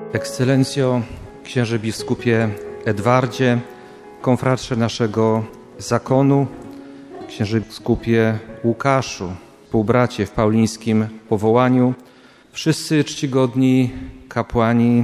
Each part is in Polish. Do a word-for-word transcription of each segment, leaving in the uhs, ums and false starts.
Ekscelencjo, księże biskupie Edwardzie, konfratrze naszego zakonu, księże biskupie Łukaszu, współbracie w paulińskim powołaniu, wszyscy czcigodni kapłani,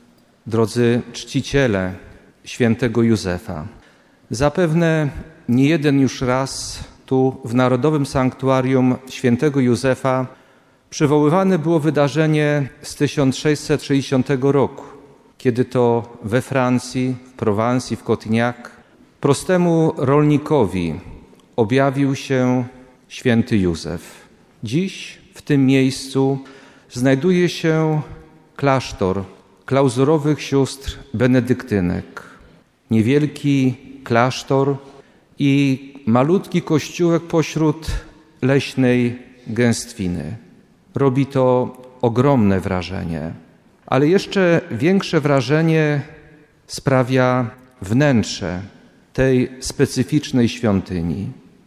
drodzy czciciele świętego Józefa. Zapewne nie jeden już raz tu w Narodowym Sanktuarium świętego Józefa przywoływane było wydarzenie z tysiąc sześćset sześćdziesiątego roku, kiedy to we Francji, w Prowansji, w Cotignac, prostemu rolnikowi objawił się święty Józef. Dziś w tym miejscu znajduje się klasztor klauzurowych sióstr benedyktynek. Niewielki klasztor i malutki kościółek pośród leśnej gęstwiny. Robi to ogromne wrażenie, ale jeszcze większe wrażenie sprawia wnętrze tej specyficznej świątyni.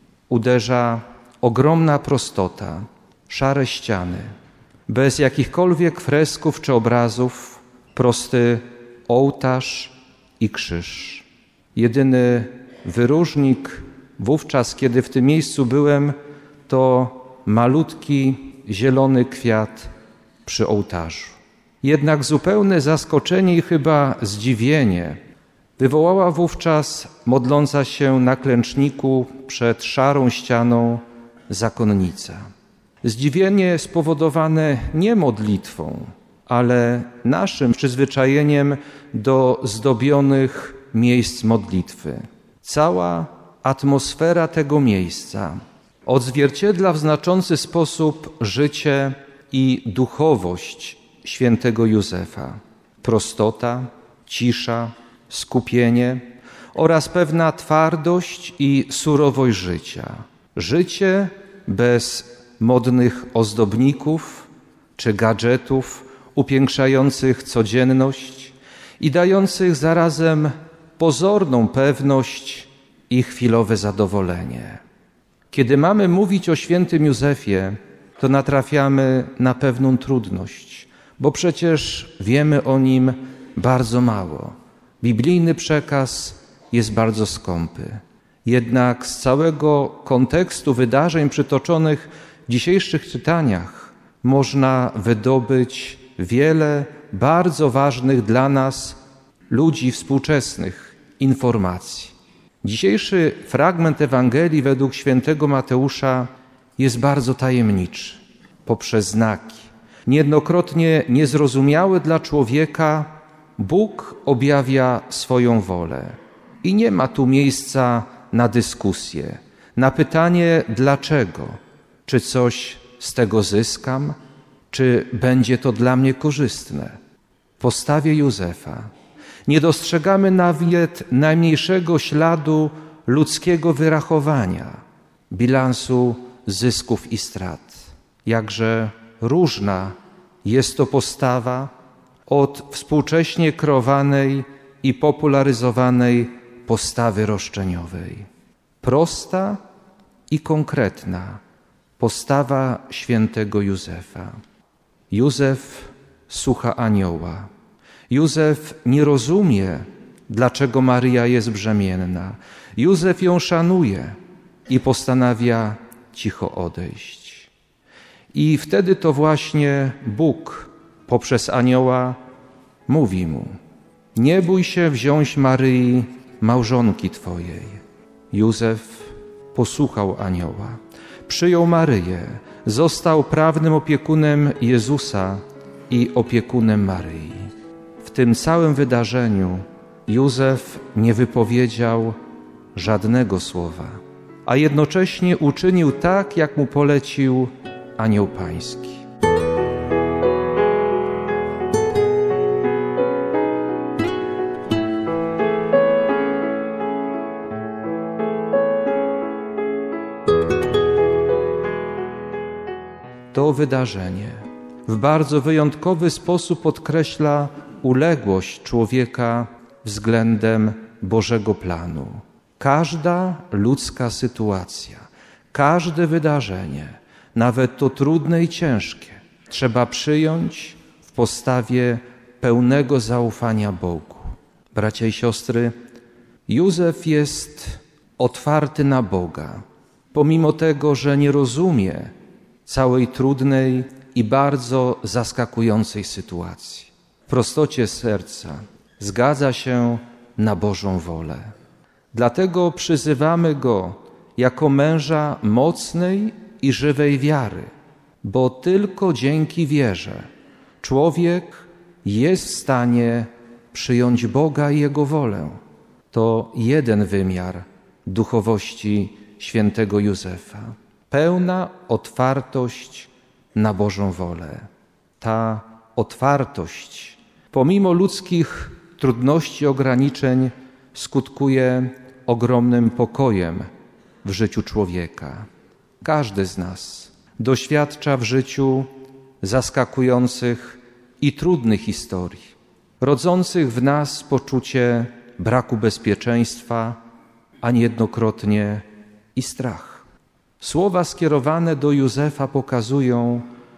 Uderza ogromna prostota, szare ściany, bez jakichkolwiek fresków czy obrazów, prosty ołtarz i krzyż. Jedyny wyróżnik wówczas, kiedy w tym miejscu byłem, to malutki zielony kwiat przy ołtarzu. Jednak zupełne zaskoczenie i chyba zdziwienie wywołała wówczas modląca się na klęczniku przed szarą ścianą zakonnica. Zdziwienie spowodowane nie modlitwą, ale naszym przyzwyczajeniem do zdobionych miejsc modlitwy. Cała atmosfera tego miejsca odzwierciedla w znaczący sposób życie i duchowość świętego Józefa. Prostota, cisza, skupienie oraz pewna twardość i surowość życia. Życie bez modnych ozdobników czy gadżetów upiększających codzienność i dających zarazem pozorną pewność i chwilowe zadowolenie. Kiedy mamy mówić o świętym Józefie, to natrafiamy na pewną trudność, bo przecież wiemy o nim bardzo mało. Biblijny przekaz jest bardzo skąpy. Jednak z całego kontekstu wydarzeń przytoczonych w dzisiejszych czytaniach można wydobyć wiele bardzo ważnych dla nas, ludzi współczesnych, informacji. Dzisiejszy fragment Ewangelii według świętego Mateusza jest bardzo tajemniczy, poprzez znaki. Niejednokrotnie niezrozumiałe dla człowieka Bóg objawia swoją wolę. I nie ma tu miejsca na dyskusję, na pytanie dlaczego, czy coś z tego zyskam, czy będzie to dla mnie korzystne. W postawie Józefa nie dostrzegamy nawet najmniejszego śladu ludzkiego wyrachowania, bilansu zysków i strat. Jakże różna jest to postawa od współcześnie kreowanej i popularyzowanej postawy roszczeniowej. Prosta i konkretna postawa świętego Józefa. Józef słucha anioła. Józef nie rozumie, dlaczego Maryja jest brzemienna. Józef ją szanuje i postanawia cicho odejść. I wtedy to właśnie Bóg poprzez anioła mówi mu: nie bój się wziąć Maryi, małżonki twojej. Józef posłuchał anioła, przyjął Maryję, został prawnym opiekunem Jezusa i opiekunem Maryi. W tym całym wydarzeniu Józef nie wypowiedział żadnego słowa, a jednocześnie uczynił tak, jak mu polecił anioł pański. To wydarzenie w bardzo wyjątkowy sposób podkreśla uległość człowieka względem Bożego planu. Każda ludzka sytuacja, każde wydarzenie, nawet to trudne i ciężkie, trzeba przyjąć w postawie pełnego zaufania Bogu. Bracia i siostry, Józef jest otwarty na Boga, pomimo tego, że nie rozumie całej trudnej i bardzo zaskakującej sytuacji. W prostocie serca zgadza się na Bożą wolę. Dlatego przyzywamy go jako męża mocnej i żywej wiary, bo tylko dzięki wierze człowiek jest w stanie przyjąć Boga i Jego wolę. To jeden wymiar duchowości świętego Józefa. Pełna otwartość na Bożą wolę. Ta otwartość, pomimo ludzkich trudności, ograniczeń, skutkuje ogromnym pokojem w życiu człowieka. Każdy z nas doświadcza w życiu zaskakujących i trudnych historii, rodzących w nas poczucie braku bezpieczeństwa, a niejednokrotnie i strach. Słowa skierowane do Józefa pokazują,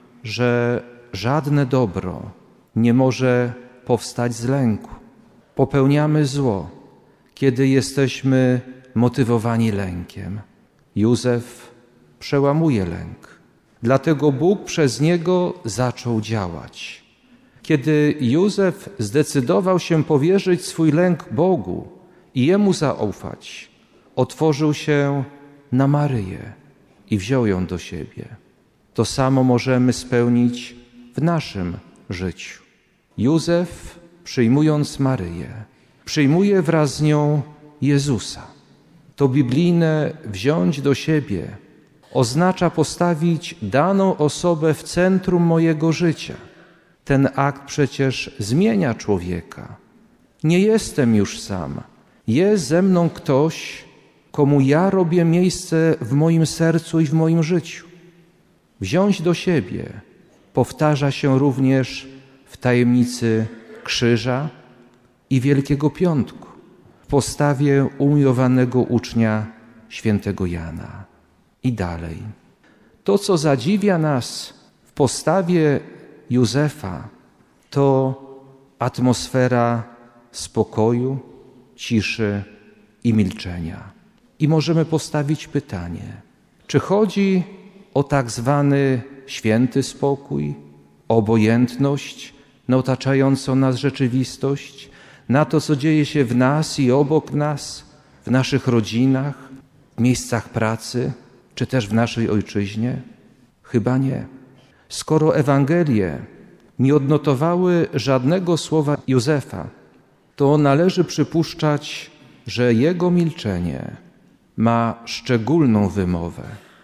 że żadne dobro nie może powstać z lęku. Popełniamy zło, kiedy jesteśmy motywowani lękiem. Józef przełamuje lęk. Dlatego Bóg przez niego zaczął działać. Kiedy Józef zdecydował się powierzyć swój lęk Bogu i Jemu zaufać, otworzył się na Maryję i wziął ją do siebie. To samo możemy spełnić w naszym życiu. Józef, przyjmując Maryję, przyjmuje wraz z nią Jezusa. To biblijne wziąć do siebie oznacza postawić daną osobę w centrum mojego życia. Ten akt przecież zmienia człowieka. Nie jestem już sam. Jest ze mną ktoś, komu ja robię miejsce w moim sercu i w moim życiu. Wziąć do siebie powtarza się również w tajemnicy krzyża i Wielkiego Piątku, w postawie umiłowanego ucznia świętego Jana. I dalej. To, co zadziwia nas w postawie Józefa, to atmosfera spokoju, ciszy i milczenia. I możemy postawić pytanie, czy chodzi o tak zwany święty spokój, obojętność na otaczającą nas rzeczywistość, na to, co dzieje się w nas i obok nas, w naszych rodzinach, w miejscach pracy, czy też w naszej ojczyźnie? Chyba nie. Skoro Ewangelie nie odnotowały żadnego słowa Józefa, to należy przypuszczać, że jego milczenie ma szczególną wymowę.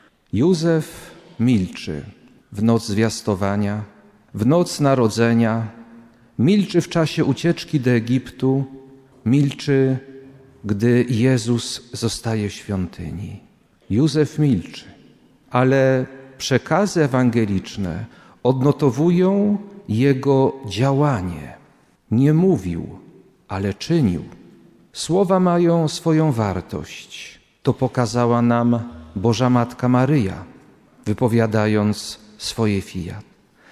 Józef milczy w noc zwiastowania, w noc narodzenia, milczy w czasie ucieczki do Egiptu, milczy, gdy Jezus zostaje w świątyni. Józef milczy, ale przekazy ewangeliczne odnotowują jego działanie. Nie mówił, ale czynił. Słowa mają swoją wartość. To pokazała nam Boża Matka Maryja, wypowiadając swoje fiat.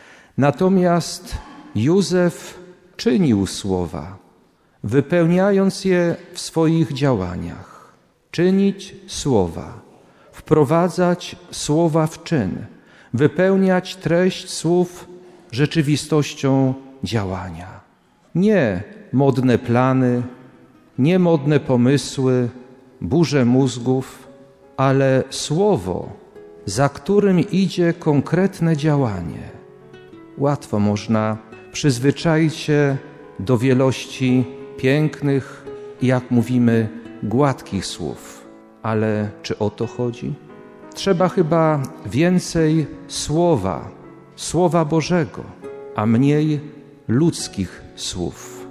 Natomiast Józef czynił słowa, wypełniając je w swoich działaniach. Czynić słowa, wprowadzać słowa w czyn, wypełniać treść słów rzeczywistością działania. Nie modne plany, nie modne pomysły, burze mózgów, ale słowo, za którym idzie konkretne działanie. Łatwo można przyzwyczaić się do wielości pięknych, jak mówimy, gładkich słów. Ale czy o to chodzi? Trzeba chyba więcej słowa, słowa Bożego, a mniej ludzkich słów.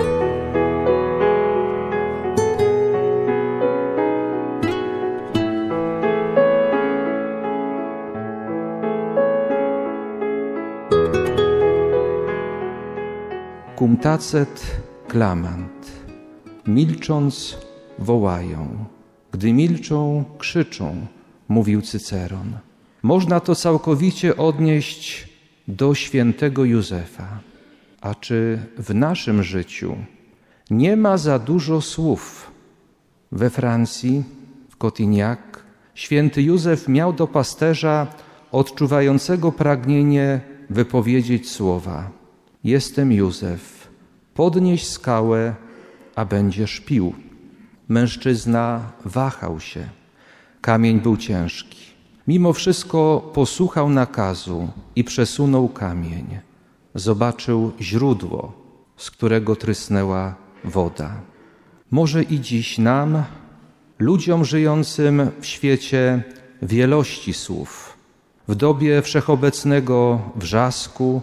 Cum tacet clamant. Milcząc wołają. Gdy milczą, krzyczą, mówił Cyceron. Można to całkowicie odnieść do świętego Józefa. A czy w naszym życiu nie ma za dużo słów? We Francji, w Cotignac, święty Józef miał do pasterza odczuwającego pragnienie wypowiedzieć słowa: jestem Józef, podnieś skałę, a będziesz pił. Mężczyzna wahał się. Kamień był ciężki. Mimo wszystko posłuchał nakazu i przesunął kamień. Zobaczył źródło, z którego trysnęła woda. Może i dziś nam, ludziom żyjącym w świecie wielości słów, w dobie wszechobecnego wrzasku,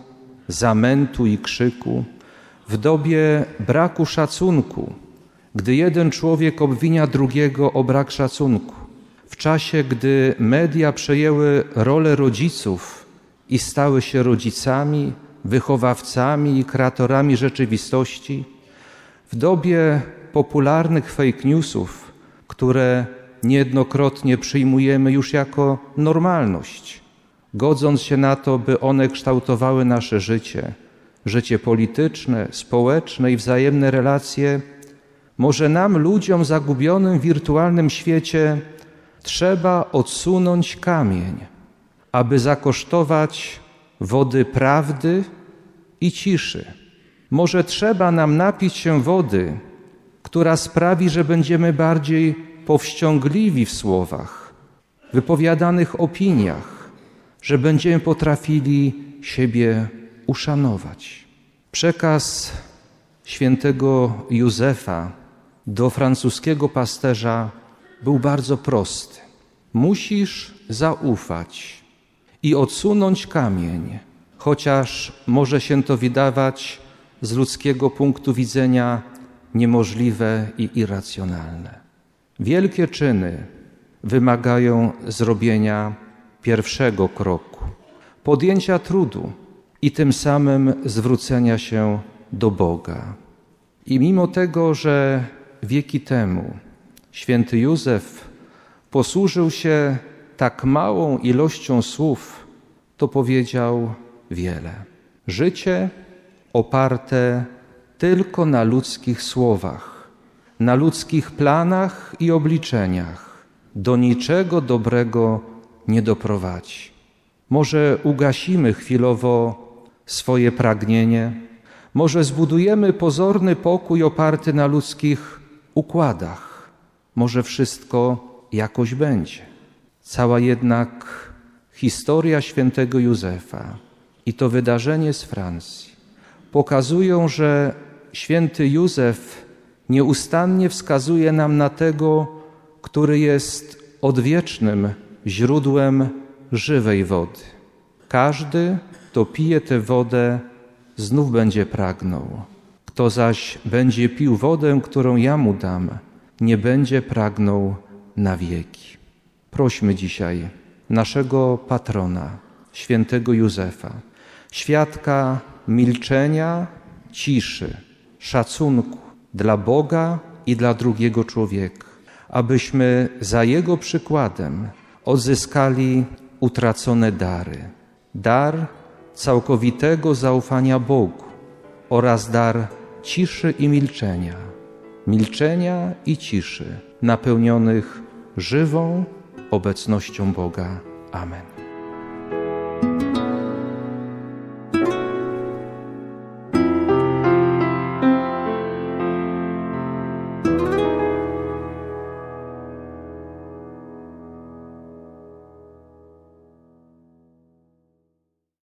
zamętu i krzyku, w dobie braku szacunku, gdy jeden człowiek obwinia drugiego o brak szacunku, w czasie, gdy media przejęły rolę rodziców i stały się rodzicami, wychowawcami i kreatorami rzeczywistości, w dobie popularnych fake newsów, które niejednokrotnie przyjmujemy już jako normalność, godząc się na to, by one kształtowały nasze życie, życie polityczne, społeczne i wzajemne relacje, może nam, ludziom zagubionym w wirtualnym świecie, trzeba odsunąć kamień, aby zakosztować wody prawdy i ciszy. Może trzeba nam napić się wody, która sprawi, że będziemy bardziej powściągliwi w słowach, wypowiadanych opiniach, że będziemy potrafili siebie uszanować. Przekaz świętego Józefa do francuskiego pasterza był bardzo prosty. Musisz zaufać i odsunąć kamień, chociaż może się to wydawać z ludzkiego punktu widzenia niemożliwe i irracjonalne. Wielkie czyny wymagają zrobienia pierwszego kroku, podjęcia trudu i tym samym zwrócenia się do Boga. I mimo tego, że wieki temu święty Józef posłużył się tak małą ilością słów, to powiedział wiele. Życie oparte tylko na ludzkich słowach, na ludzkich planach i obliczeniach, do niczego dobrego nie doprowadzi. Może ugasimy chwilowo swoje pragnienie, może zbudujemy pozorny pokój oparty na ludzkich układach, może wszystko jakoś będzie. Cała jednak historia świętego Józefa i to wydarzenie z Francji pokazują, że święty Józef nieustannie wskazuje nam na tego, który jest odwiecznym źródłem żywej wody. Każdy, kto pije tę wodę, znów będzie pragnął. Kto zaś będzie pił wodę, którą ja mu dam, nie będzie pragnął na wieki. Prośmy dzisiaj naszego patrona, świętego Józefa, świadka milczenia, ciszy, szacunku dla Boga i dla drugiego człowieka, abyśmy za Jego przykładem odzyskali utracone dary. Dar całkowitego zaufania Bogu oraz dar ciszy i milczenia. Milczenia i ciszy napełnionych żywą obecnością Boga. Amen.